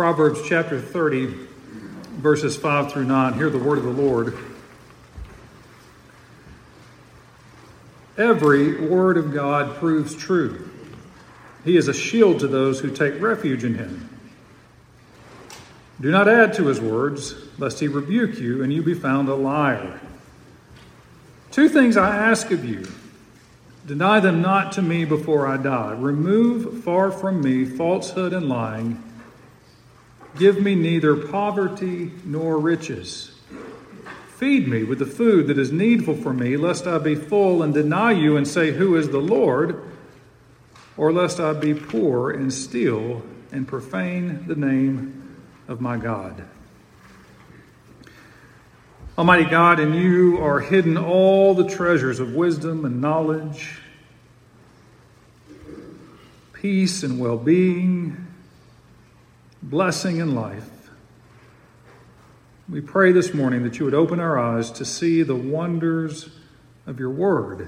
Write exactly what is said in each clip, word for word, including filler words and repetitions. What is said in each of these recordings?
Proverbs chapter thirty, verses five through nine. Hear the word of the Lord. Every word of God proves true. He is a shield to those who take refuge in him. Do not add to his words, lest he rebuke you and you be found a liar. Two things I ask of you. Deny them not to me before I die. Remove far from me falsehood and lying. Give me neither poverty nor riches. Feed me with the food that is needful for me, lest I be full and deny you and say, who is the Lord? Or lest I be poor and steal and profane the name of my God. Almighty God, in you are hidden all the treasures of wisdom and knowledge, peace and well-being, blessing and life. We pray this morning that you would open our eyes to see the wonders of your word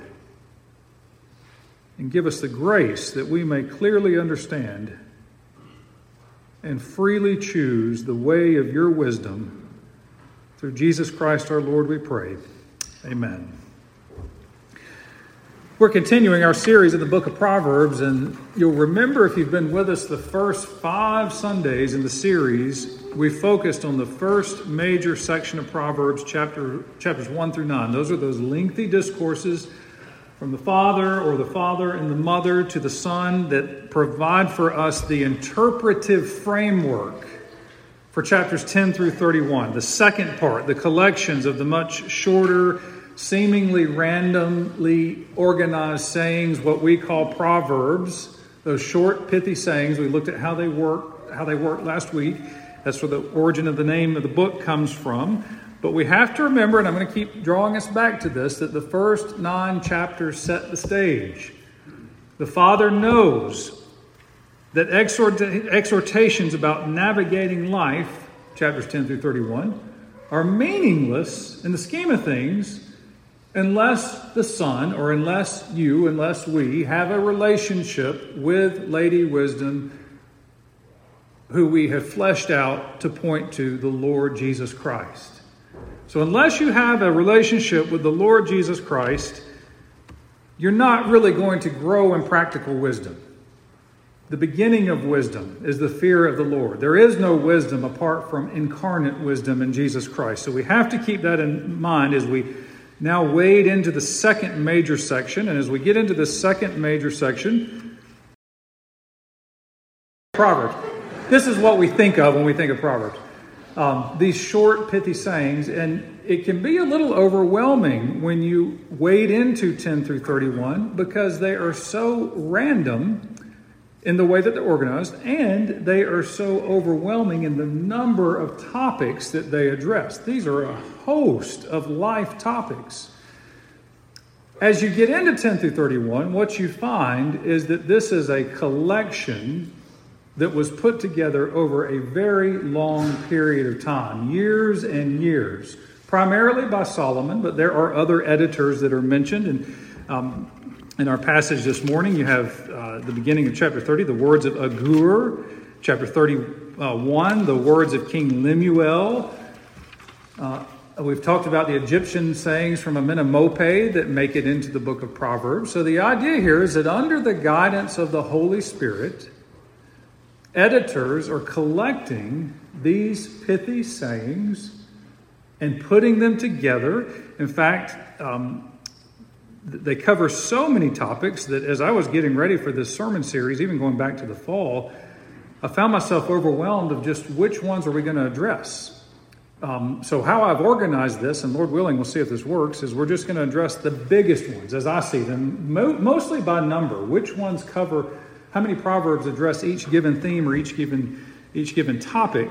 and give us the grace that we may clearly understand and freely choose the way of your wisdom. Through Jesus Christ our Lord we pray. Amen. We're continuing our series in the book of Proverbs, and you'll remember if you've been with us the first five Sundays in the series, we focused on the first major section of Proverbs, chapter chapters one through nine. Those are those lengthy discourses from the father or the father and the mother to the son that provide for us the interpretive framework for chapters ten through thirty-one. The second part, the collections of the much shorter, seemingly randomly organized sayings, what we call proverbs, those short, pithy sayings. We looked at how they work, how they work last week. That's where the origin of the name of the book comes from. But we have to remember, and I'm going to keep drawing us back to this, that the first nine chapters set the stage. The Father knows that exhort- exhortations about navigating life, chapters ten through thirty-one, are meaningless in the scheme of things unless the Son, or unless you, unless we, have a relationship with Lady Wisdom, who we have fleshed out to point to the Lord Jesus Christ. So unless you have a relationship with the Lord Jesus Christ, you're not really going to grow in practical wisdom. The beginning of wisdom is the fear of the Lord. There is no wisdom apart from incarnate wisdom in Jesus Christ. So we have to keep that in mind as we now wade into the second major section. And as we get into the second major section, Proverbs. This is what we think of when we think of Proverbs. Um, these short, pithy sayings, and it can be a little overwhelming when you wade into ten through thirty-one because they are so random in the way that they're organized, and they are so overwhelming in the number of topics that they address. These are a host of life topics. As you get into ten through thirty-one, what you find is that this is a collection that was put together over a very long period of time, years and years, primarily by Solomon, but there are other editors that are mentioned. And um, in our passage this morning, you have uh, the beginning of chapter thirty, the words of Agur. Chapter thirty-one, the words of King Lemuel. Uh, we've talked about the Egyptian sayings from Amenemope that make it into the book of Proverbs. So the idea here is that under the guidance of the Holy Spirit, editors are collecting these pithy sayings and putting them together. In fact, um, they cover so many topics that as I was getting ready for this sermon series, even going back to the fall, I found myself overwhelmed of just which ones are we going to address. Um, so how I've organized this, and Lord willing, we'll see if this works, is we're just going to address the biggest ones as I see them, mo- mostly by number. Which ones cover, how many Proverbs address each given theme or each given, each given topic.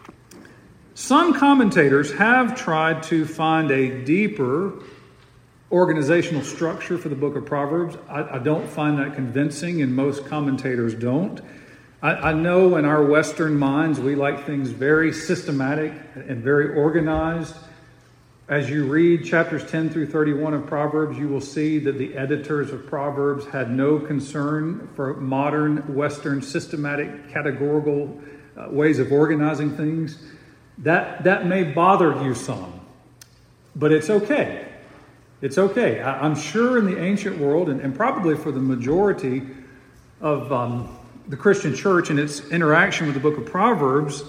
Some commentators have tried to find a deeper organizational structure for the book of Proverbs. I, I don't find that convincing, and most commentators don't. I, I know in our Western minds, we like things very systematic and very organized. As you read chapters ten through thirty-one of Proverbs, you will see that the editors of Proverbs had no concern for modern Western systematic categorical uh, ways of organizing things, that, that may bother you some. But it's okay. It's okay. I, I'm sure in the ancient world, and, and probably for the majority of um, the Christian church and its interaction with the book of Proverbs,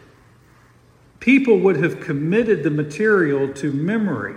people would have committed the material to memory.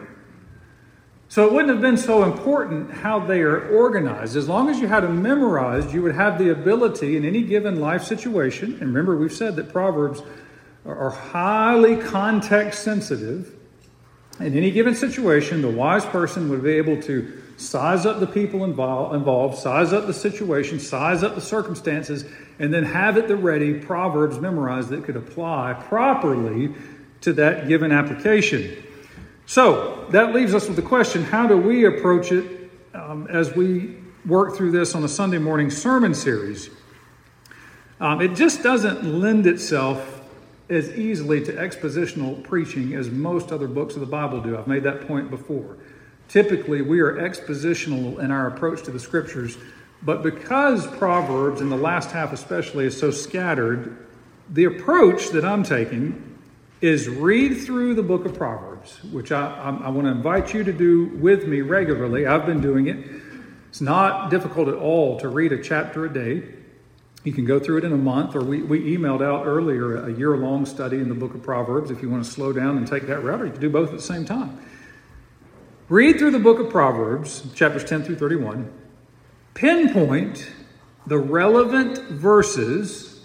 So it wouldn't have been so important how they are organized. As long as you had them memorized, you would have the ability in any given life situation. And remember, we've said that Proverbs are highly context sensitive. In any given situation, the wise person would be able to size up the people involved, involved, size up the situation, size up the circumstances, and then have at the ready Proverbs memorized that could apply properly to that given application. So that leaves us with the question, how do we approach it um, as we work through this on a Sunday morning sermon series? Um, it just doesn't lend itself as easily to expositional preaching as most other books of the Bible do. I've made that point before. Typically, we are expositional in our approach to the Scriptures, but because Proverbs, in the last half especially, is so scattered, the approach that I'm taking is read through the book of Proverbs, which I, I, I want to invite you to do with me regularly. I've been doing it. It's not difficult at all to read a chapter a day. You can go through it in a month, or we, we emailed out earlier a year-long study in the book of Proverbs if you want to slow down and take that route, or you can do both at the same time. Read through the book of Proverbs, chapters ten through thirty-one. Pinpoint the relevant verses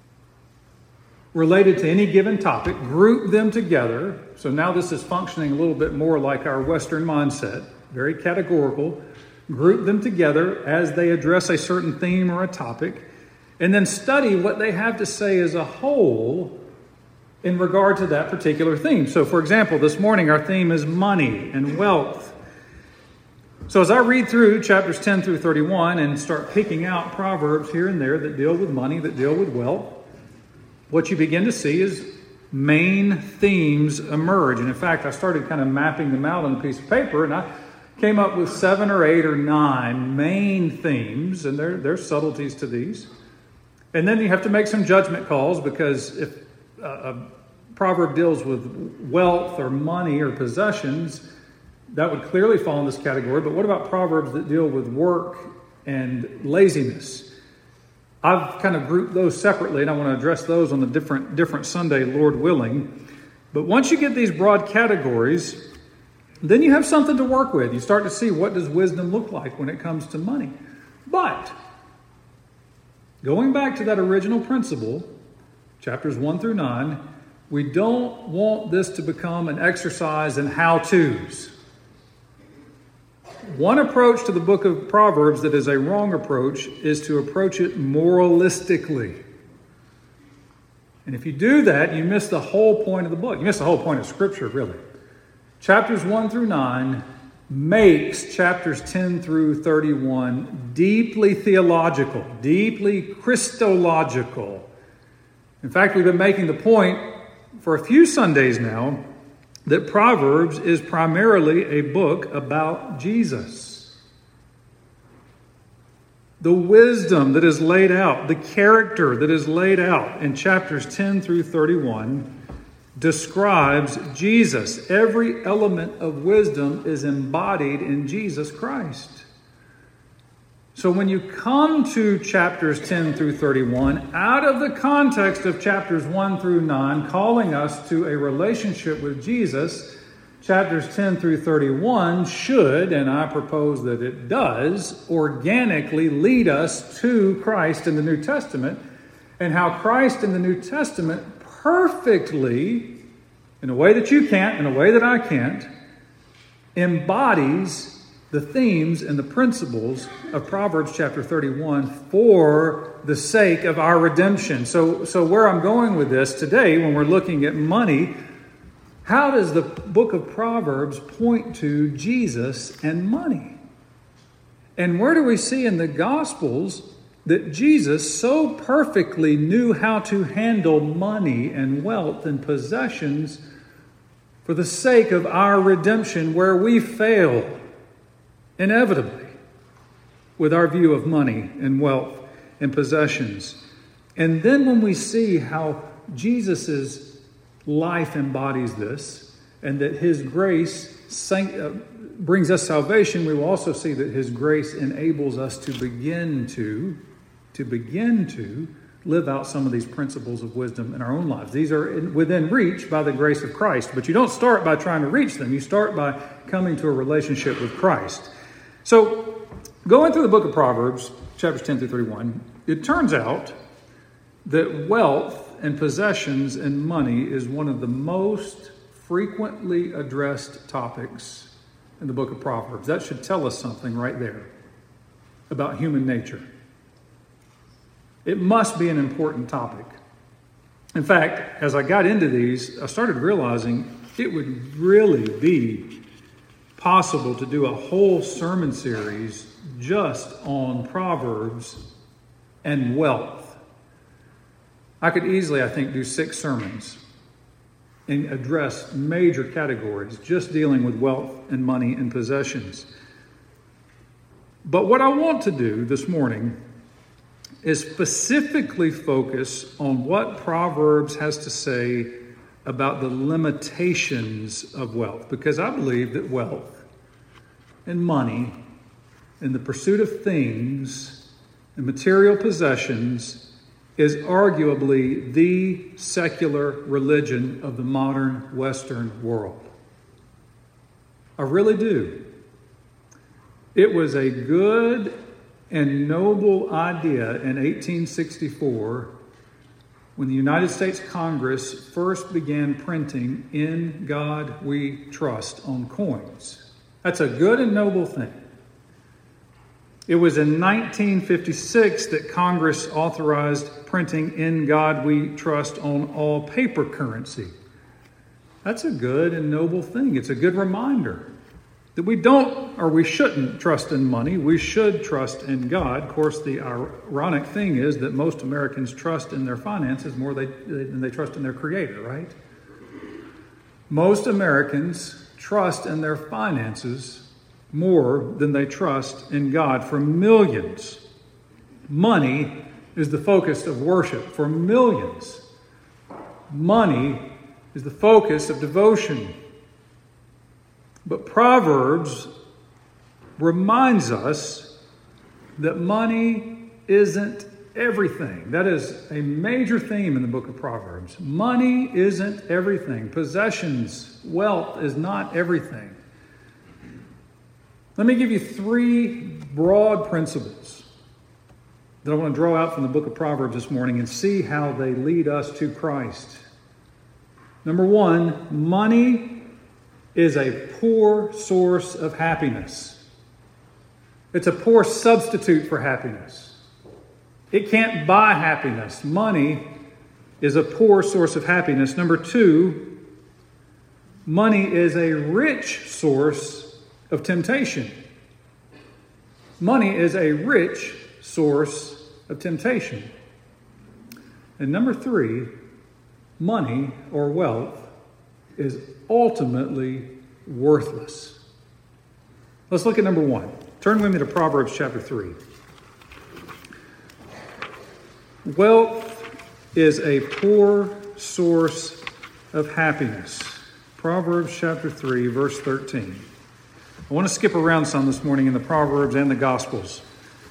related to any given topic. Group them together. So now this is functioning a little bit more like our Western mindset, very categorical. Group them together as they address a certain theme or a topic. And then study what they have to say as a whole in regard to that particular theme. So, for example, this morning our theme is money and wealth. So as I read through chapters ten through thirty-one and start picking out proverbs here and there that deal with money, that deal with wealth, what you begin to see is main themes emerge. And in fact, I started kind of mapping them out on a piece of paper, and I came up with seven or eight or nine main themes, and there, there's subtleties to these. And then you have to make some judgment calls, because if a proverb deals with wealth or money or possessions, that would clearly fall in this category. But what about proverbs that deal with work and laziness? I've kind of grouped those separately, and I want to address those on a different, different Sunday, Lord willing. But once you get these broad categories, then you have something to work with. You start to see, what does wisdom look like when it comes to money? But going back to that original principle, chapters one through nine, we don't want this to become an exercise in how-tos. One approach to the book of Proverbs that is a wrong approach is to approach it moralistically. And if you do that, you miss the whole point of the book. You miss the whole point of Scripture, really. Chapters one through nine makes chapters ten through thirty-one deeply theological, deeply Christological. In fact, we've been making the point for a few Sundays now that Proverbs is primarily a book about Jesus. The wisdom that is laid out, the character that is laid out in chapters ten through thirty-one describes Jesus. Every element of wisdom is embodied in Jesus Christ. So when you come to chapters ten through thirty-one, out of the context of chapters one through nine, calling us to a relationship with Jesus, chapters ten through thirty-one should, and I propose that it does, organically lead us to Christ in the New Testament, and how Christ in the New Testament perfectly, in a way that you can't, in a way that I can't, embodies the themes and the principles of Proverbs chapter thirty-one for the sake of our redemption. So, so where I'm going with this today, when we're looking at money, how does the book of Proverbs point to Jesus and money? And where do we see in the Gospels that Jesus so perfectly knew how to handle money and wealth and possessions for the sake of our redemption, where we fail inevitably with our view of money and wealth and possessions? And then when we see how Jesus' life embodies this, and that his grace sanct- uh, brings us salvation, we will also see that his grace enables us to begin to, to begin to live out some of these principles of wisdom in our own lives. These are in, within reach by the grace of Christ, but you don't start by trying to reach them. You start by coming to a relationship with Christ. So, going through the book of Proverbs, chapters ten through thirty-one, it turns out that wealth and possessions and money is one of the most frequently addressed topics in the book of Proverbs. That should tell us something right there about human nature. It must be an important topic. In fact, as I got into these, I started realizing it would really be possible to do a whole sermon series just on Proverbs and wealth. I could easily, I think, do six sermons and address major categories just dealing with wealth and money and possessions. But what I want to do this morning is specifically focus on what Proverbs has to say about the limitations of wealth, because I believe that wealth and money and the pursuit of things and material possessions is arguably the secular religion of the modern Western world. I really do. It was a good and noble idea in eighteen sixty-four when the United States Congress first began printing "In God We Trust" on coins. That's a good and noble thing. It was in nineteen fifty-six that Congress authorized printing "In God We Trust" on all paper currency. That's a good and noble thing. It's a good reminder that we don't, or we shouldn't trust in money. We should trust in God. Of course, the ironic thing is that most Americans trust in their finances more than they trust in their Creator, right? Most Americans trust in their finances more than they trust in God. For millions, money is the focus of worship. For millions, money is the focus of devotion. But Proverbs reminds us that money isn't everything. That is a major theme in the book of Proverbs. Money isn't everything. Possessions, wealth is not everything. Let me give you three broad principles that I want to draw out from the book of Proverbs this morning and see how they lead us to Christ. Number one, money is a poor source of happiness. It's a poor substitute for happiness. It can't buy happiness. Money is a poor source of happiness. Number two, money is a rich source of temptation. Money is a rich source of temptation. And number three, money or wealth is ultimately worthless. Let's look at number one. Turn with me to Proverbs chapter three. Wealth is a poor source of happiness. Proverbs chapter three, verse thirteen. I want to skip around some this morning in the Proverbs and the Gospels.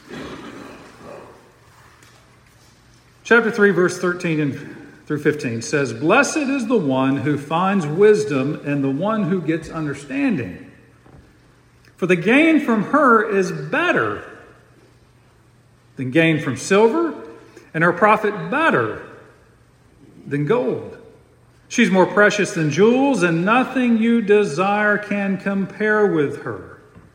Chapter three, verse thirteen and through fifteen says, "Blessed is the one who finds wisdom and the one who gets understanding. For the gain from her is better than gain from silver, and her profit better than gold. She's more precious than jewels, and nothing you desire can compare with her."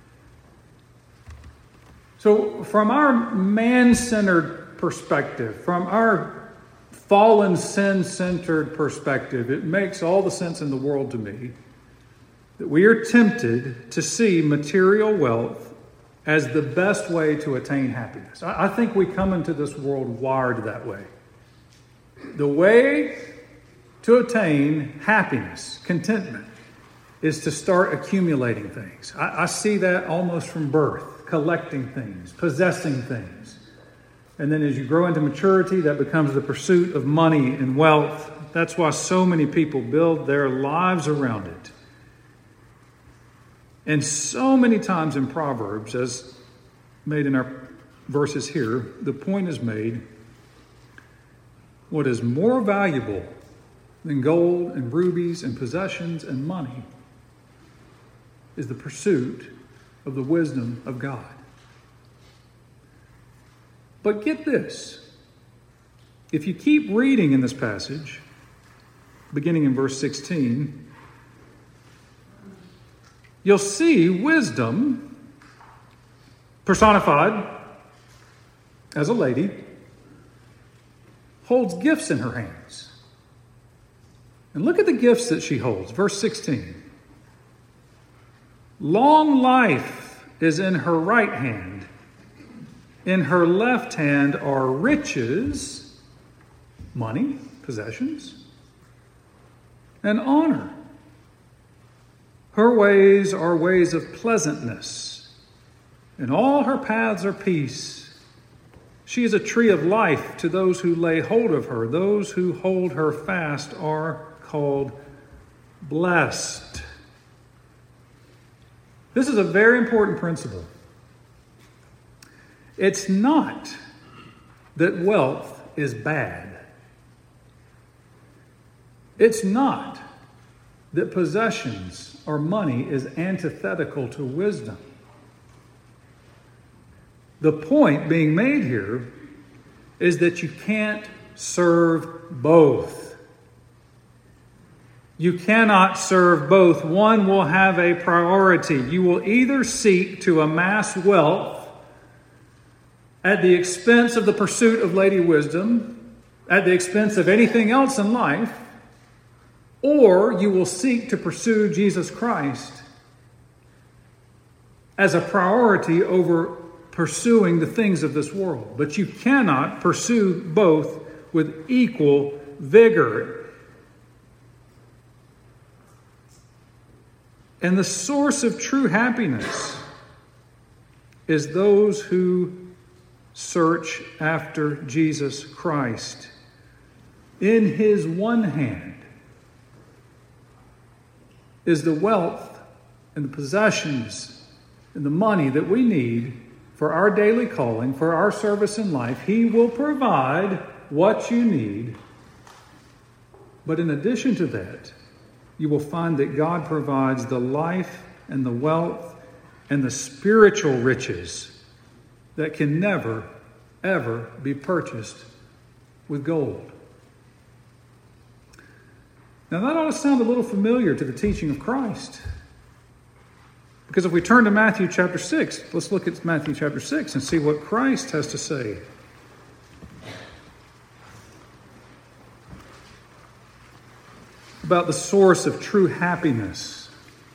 So from our man-centered perspective, from our fallen, sin-centered perspective, it makes all the sense in the world to me that we are tempted to see material wealth as the best way to attain happiness. I think we come into this world wired that way. The way to attain happiness, contentment, is to start accumulating things. I, I see that almost from birth, collecting things, possessing things. And then as you grow into maturity, that becomes the pursuit of money and wealth. That's why so many people build their lives around it. And so many times in Proverbs, as made in our verses here, the point is made, what is more valuable than gold and rubies and possessions and money is the pursuit of the wisdom of God. But get this. If you keep reading in this passage, beginning in verse sixteen, you'll see wisdom personified as a lady holds gifts in her hands. And look at the gifts that she holds. Verse sixteen. Long life is in her right hand. In her left hand are riches, money, possessions, and honor. Her ways are ways of pleasantness, and all her paths are peace. She is a tree of life to those who lay hold of her. Those who hold her fast are called blessed. This is a very important principle. It's not that wealth is bad. It's not that possessions or money is antithetical to wisdom. The point being made here is that you can't serve both. You cannot serve both. One will have a priority. You will either seek to amass wealth at the expense of the pursuit of Lady Wisdom, at the expense of anything else in life, or you will seek to pursue Jesus Christ as a priority over pursuing the things of this world. But you cannot pursue both with equal vigor. And the source of true happiness is those who search after Jesus Christ. In his one hand is the wealth and the possessions and the money that we need for our daily calling, for our service in life. He will provide what you need. But in addition to that, you will find that God provides the life and the wealth and the spiritual riches that can never, ever be purchased with gold. Now that ought to sound a little familiar to the teaching of Christ. Because if we turn to Matthew chapter six, let's look at Matthew chapter six and see what Christ has to say. About the source of true happiness.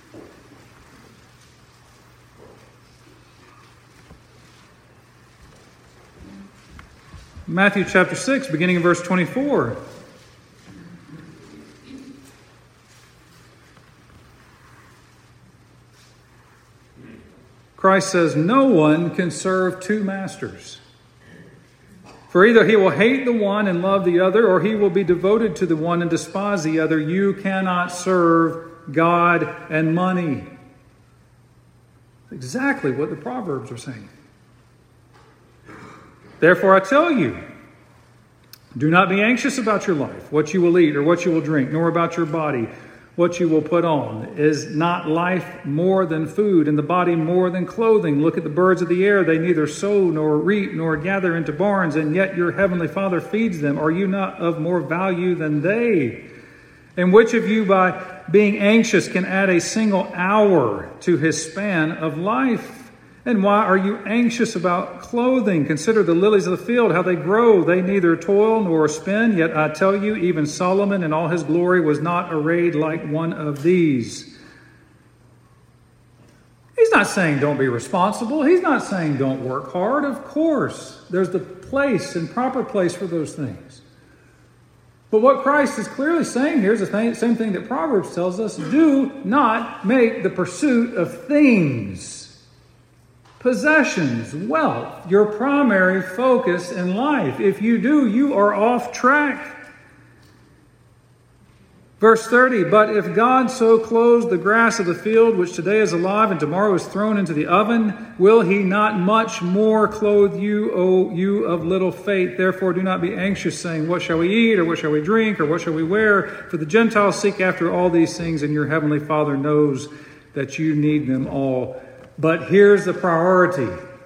Matthew chapter six, beginning in verse twenty-four. Christ says, no one can serve two masters. For either he will hate the one and love the other, or he will be devoted to the one and despise the other. You cannot serve God and money. Exactly what the Proverbs are saying. Therefore I tell you, do not be anxious about your life, what you will eat or what you will drink, nor about your body, what you will put on. Is not life more than food, and the body more than clothing? Look at the birds of the air. They neither sow nor reap nor gather into barns, and yet your heavenly Father feeds them. Are you not of more value than they? And which of you, by being anxious, can add a single hour to his span of life? And why are you anxious about clothing? Consider the lilies of the field, how they grow. They neither toil nor spin. Yet I tell you, even Solomon in all his glory was not arrayed like one of these. He's not saying don't be responsible. He's not saying don't work hard. Of course, there's the place and proper place for those things. But what Christ is clearly saying here is the same thing that Proverbs tells us. Do not make the pursuit of things possessions, wealth, your primary focus in life. If you do, you are off track. Verse thirty, but if God so clothes the grass of the field, which today is alive and tomorrow is thrown into the oven, will he not much more clothe you, O you of little faith? Therefore do not be anxious, saying, what shall we eat, or what shall we drink, or what shall we wear? For the Gentiles seek after all these things, and your heavenly Father knows that you need them all. But here's the priority.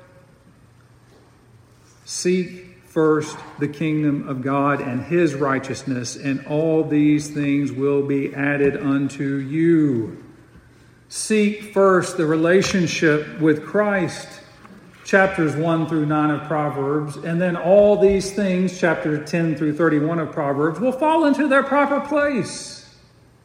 Seek first the kingdom of God and his righteousness, and all these things will be added unto you. Seek first the relationship with Christ, chapters one through nine of Proverbs, and then all these things, chapters ten through thirty-one of Proverbs, will fall into their proper place.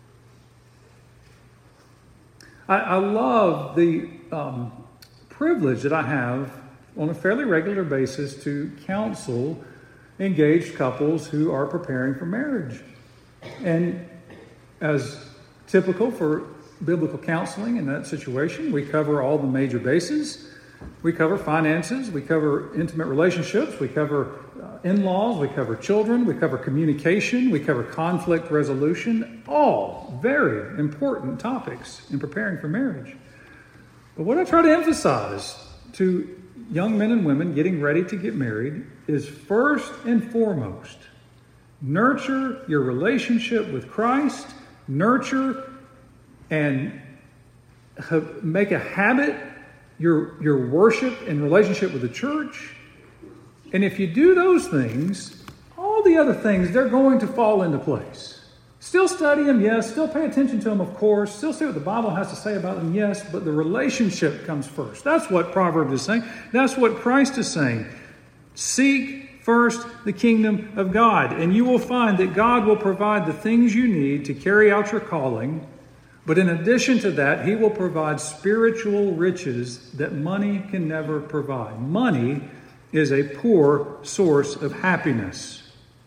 I, I love the um, privilege that I have on a fairly regular basis to counsel engaged couples who are preparing for marriage. And as typical for biblical counseling in that situation, we cover all the major bases. We cover finances, we cover intimate relationships, we cover uh, in-laws, we cover children, we cover communication, we cover conflict resolution, all very important topics in preparing for marriage. But what I try to emphasize to young men and women getting ready to get married is first and foremost, nurture your relationship with Christ, nurture and ha- make a habit your, your worship and relationship with the church. And if you do those things, all the other things, they're going to fall into place. Still study them, yes. Still pay attention to them, of course. Still see what the Bible has to say about them, yes. But the relationship comes first. That's what Proverbs is saying. That's what Christ is saying. Seek first the kingdom of God, and you will find that God will provide the things you need to carry out your calling. But in addition to that, he will provide spiritual riches that money can never provide. Money is a poor source of happiness.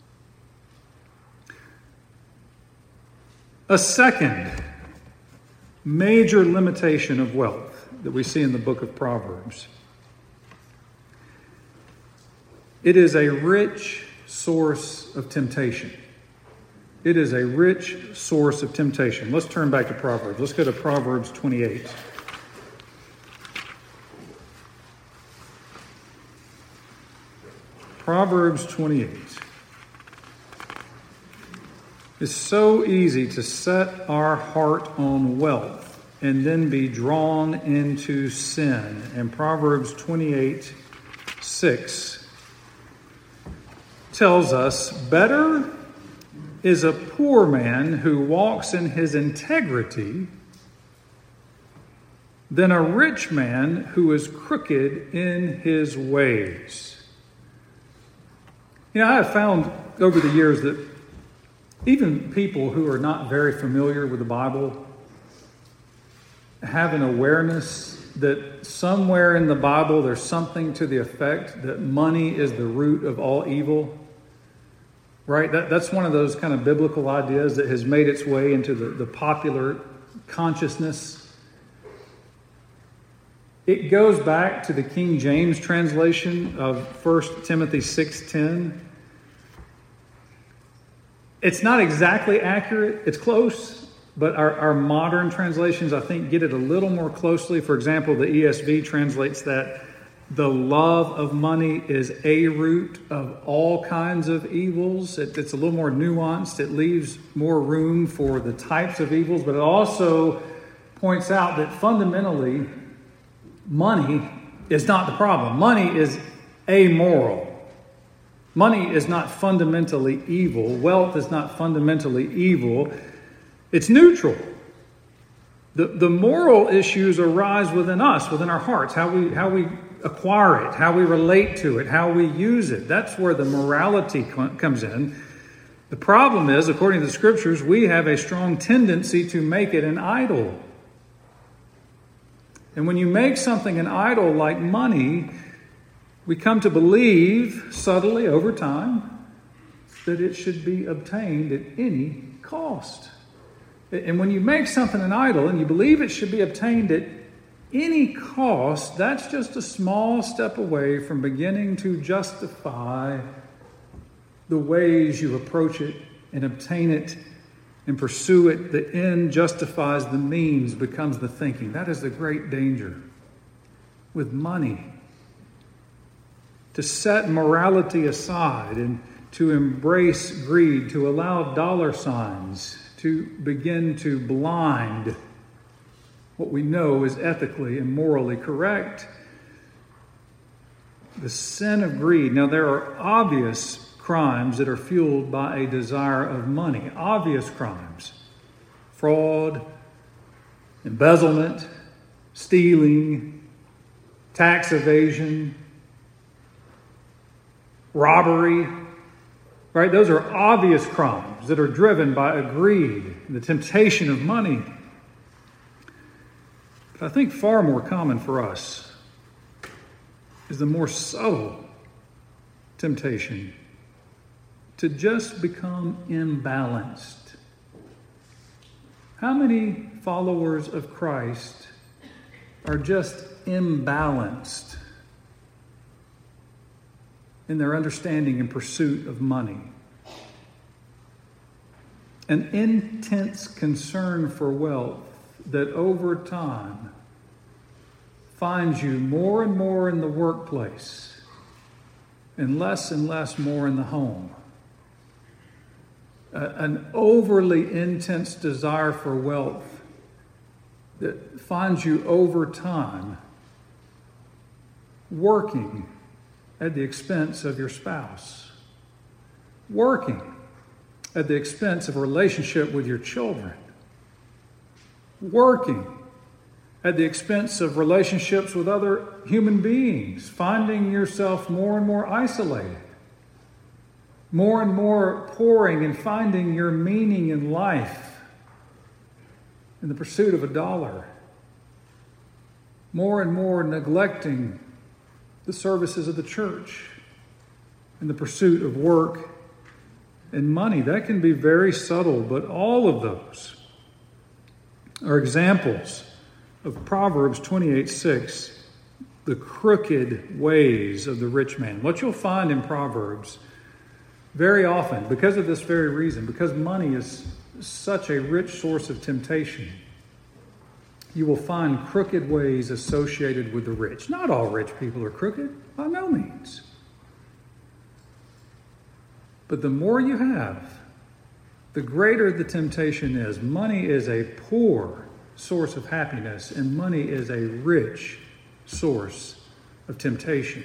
A second major limitation of wealth that we see in the book of Proverbs. It is a rich source of temptation. It is a rich source of temptation. Let's turn back to Proverbs. Let's go to Proverbs twenty-eight. Proverbs twenty-eight. It's so easy to set our heart on wealth and then be drawn into sin. And Proverbs twenty-eight, six tells us, better is a poor man who walks in his integrity than a rich man who is crooked in his ways. You know, I have found over the years that even people who are not very familiar with the Bible have an awareness that somewhere in the Bible there's something to the effect that money is the root of all evil. Right? That, that's one of those kind of biblical ideas that has made its way into the, the popular consciousness. It goes back to the King James translation of First Timothy six ten. It's not exactly accurate. It's close, but our, our modern translations, I think, get it a little more closely. For example, the E S V translates that the love of money is a root of all kinds of evils. It, it's a little more nuanced. It leaves more room for the types of evils, but it also points out that fundamentally, money is not the problem. Money is amoral. Money is not fundamentally evil. Wealth is not fundamentally evil. It's neutral. The, the moral issues arise within us, within our hearts, how we, how we acquire it, how we relate to it, how we use it. That's where the morality comes in. The problem is, according to the scriptures, we have a strong tendency to make it an idol. And when you make something an idol like money, we come to believe subtly over time that it should be obtained at any cost. And when you make something an idol and you believe it should be obtained at any cost, that's just a small step away from beginning to justify the ways you approach it and obtain it and pursue it. The end justifies the means, becomes the thinking. That is the great danger with money. To set morality aside and to embrace greed, to allow dollar signs to begin to blind what we know is ethically and morally correct. The sin of greed. Now, there are obvious crimes that are fueled by a desire of money. Obvious crimes. Fraud, embezzlement, stealing, tax evasion, robbery. Right? Those are obvious crimes that are driven by a greed, the temptation of money. But I think far more common for us is the more subtle temptation to just become imbalanced. How many followers of Christ are just imbalanced in their understanding and pursuit of money? An intense concern for wealth that over time finds you more and more in the workplace and less and less more in the home. Uh, an overly intense desire for wealth that finds you over time working at the expense of your spouse, working at the expense of a relationship with your children, working at the expense of relationships with other human beings, finding yourself more and more isolated, more and more pouring and finding your meaning in life in the pursuit of a dollar, more and more neglecting the services of the church in the pursuit of work and money. That can be very subtle, but all of those are examples of Proverbs twenty-eight six, the crooked ways of the rich man. What you'll find in Proverbs very often, because of this very reason, because money is such a rich source of temptation, you will find crooked ways associated with the rich. Not all rich people are crooked, by no means. But the more you have, the greater the temptation is. Money is a poor source of happiness, and money is a rich source of temptation.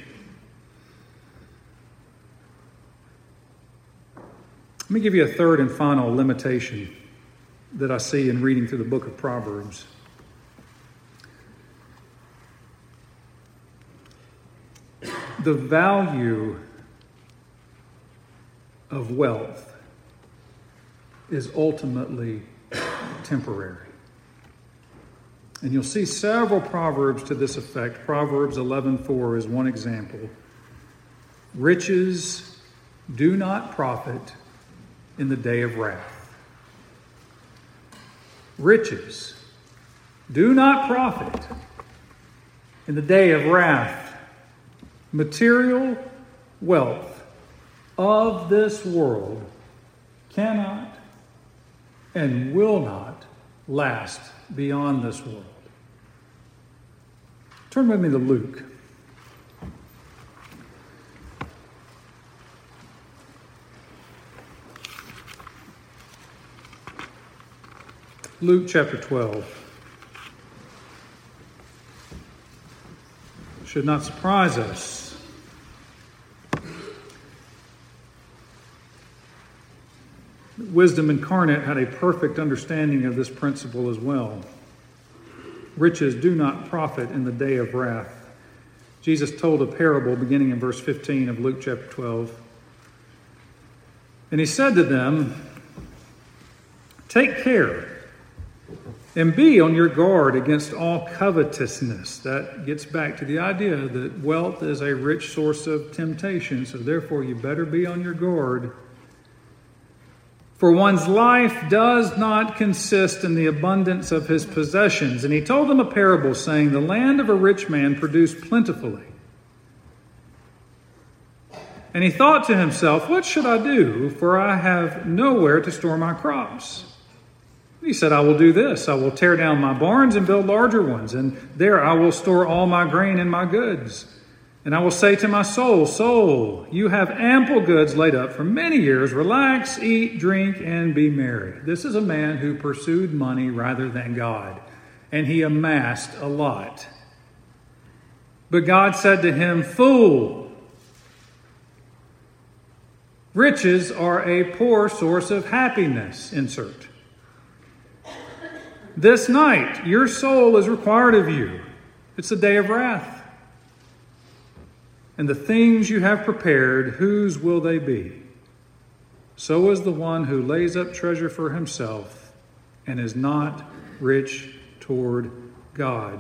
Let me give you a third and final limitation that I see in reading through the book of Proverbs. The value of wealth is ultimately temporary. And you'll see several proverbs to this effect. Proverbs eleven four is one example. Riches do not profit in the day of wrath. Riches do not profit in the day of wrath. Material wealth of this world cannot and will not last beyond this world. Turn with me to Luke. Luke chapter twelve. Should not surprise us. Wisdom Incarnate had a perfect understanding of this principle as well. Riches do not profit in the day of wrath. Jesus told a parable beginning in verse fifteen of Luke chapter twelve. And he said to them, "Take care and be on your guard against all covetousness." That gets back to the idea that wealth is a rich source of temptation, so therefore you better be on your guard. For one's life does not consist in the abundance of his possessions. And he told them a parable, saying, the land of a rich man produced plentifully. And he thought to himself, what should I do? For I have nowhere to store my crops. He said, I will do this. I will tear down my barns and build larger ones, and there I will store all my grain and my goods. And I will say to my soul, soul, you have ample goods laid up for many years. Relax, eat, drink, and be merry. This is a man who pursued money rather than God, and he amassed a lot. But God said to him, fool, riches are a poor source of happiness. Insert. This night, your soul is required of you. It's a day of wrath. And the things you have prepared, whose will they be? So is the one who lays up treasure for himself and is not rich toward God.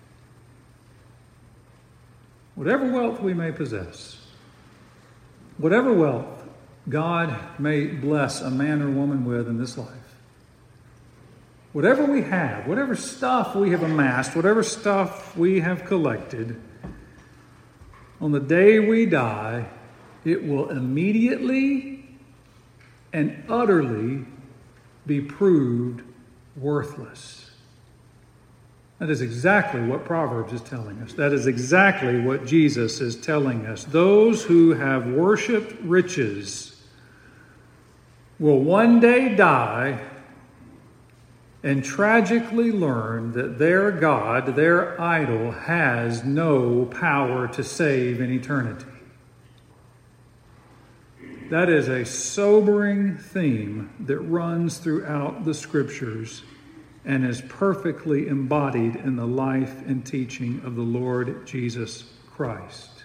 Whatever wealth we may possess, whatever wealth God may bless a man or woman with in this life, whatever we have, whatever stuff we have amassed, whatever stuff we have collected, on the day we die, it will immediately and utterly be proved worthless. That is exactly what Proverbs is telling us. That is exactly what Jesus is telling us. Those who have worshiped riches will one day die and tragically learn that their God, their idol, has no power to save in eternity. That is a sobering theme that runs throughout the Scriptures and is perfectly embodied in the life and teaching of the Lord Jesus Christ.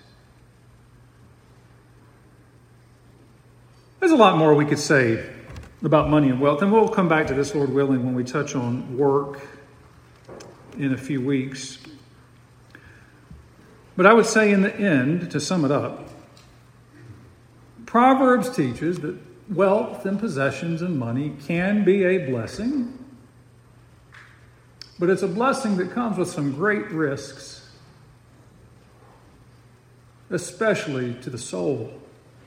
There's a lot more we could say about money and wealth, and we'll come back to this, Lord willing, when we touch on work in a few weeks. But I would say in the end, to sum it up, Proverbs teaches that wealth and possessions and money can be a blessing, but it's a blessing that comes with some great risks, especially to the soul.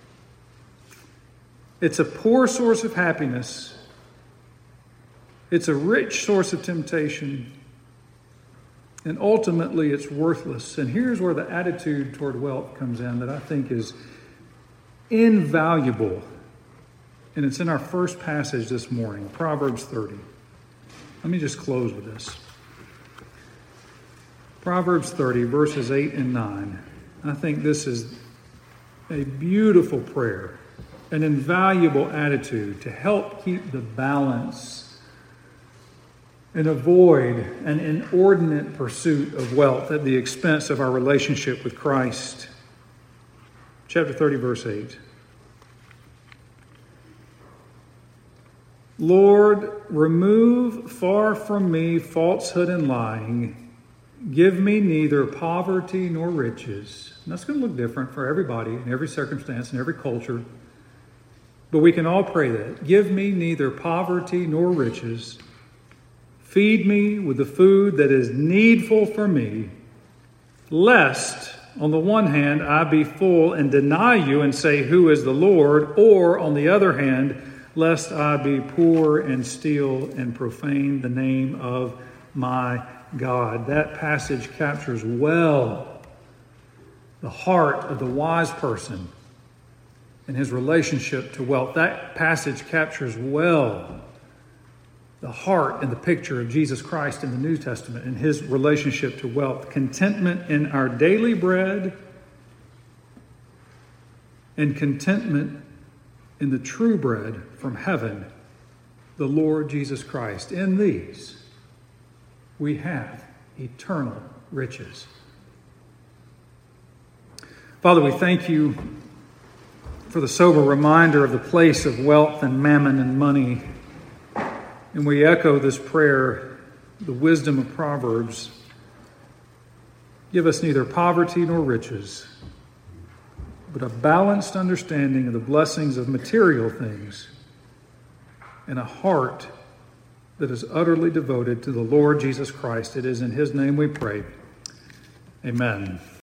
It's a poor source of happiness. It's a rich source of temptation. And ultimately, it's worthless. And here's where the attitude toward wealth comes in that I think is invaluable. And it's in our first passage this morning, Proverbs thirty. Let me just close with this. Proverbs thirty, verses eight and nine. I think this is a beautiful prayer, an invaluable attitude to help keep the balance and avoid an inordinate pursuit of wealth at the expense of our relationship with Christ. Chapter thirty, verse eight. Lord, remove far from me falsehood and lying. Give me neither poverty nor riches. And that's going to look different for everybody in every circumstance, in every culture. But we can all pray that. Give me neither poverty nor riches. Feed me with the food that is needful for me, lest, on the one hand, I be full and deny you and say, who is the Lord? Or, on the other hand, lest I be poor and steal and profane the name of my God. That passage captures well the heart of the wise person and his relationship to wealth. That passage captures well the heart and the picture of Jesus Christ in the New Testament and his relationship to wealth. Contentment in our daily bread and contentment in the true bread from heaven, the Lord Jesus Christ. In these, we have eternal riches. Father, we thank you for the sober reminder of the place of wealth and mammon and money. And we echo this prayer, the wisdom of Proverbs. Give us neither poverty nor riches, but a balanced understanding of the blessings of material things and a heart that is utterly devoted to the Lord Jesus Christ. It is in his name we pray. Amen.